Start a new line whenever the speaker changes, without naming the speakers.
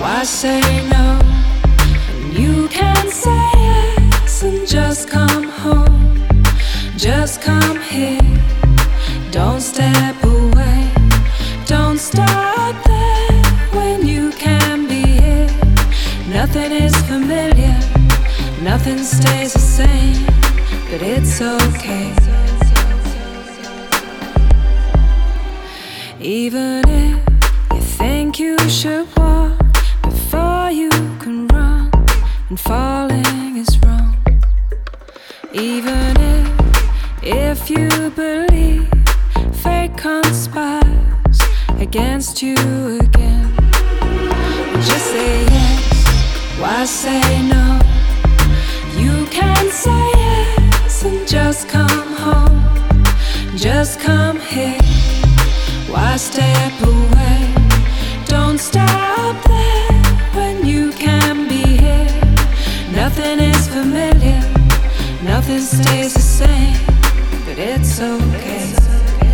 Why say no? And you can say yes and just come home. Just come here. Don't step away. Don't stop there when you can be here. Nothing is familiar. Nothing stays the same. But it's okay. Even if you think you should walk before you can run, and falling is wrong. Even if you believe fate conspires against you again, just say yes. Why say no? You can say yes and just come home. Just come here. Why step away? Don't stop there when you can be here. Nothing is familiar. Nothing stays the same. But it's okay.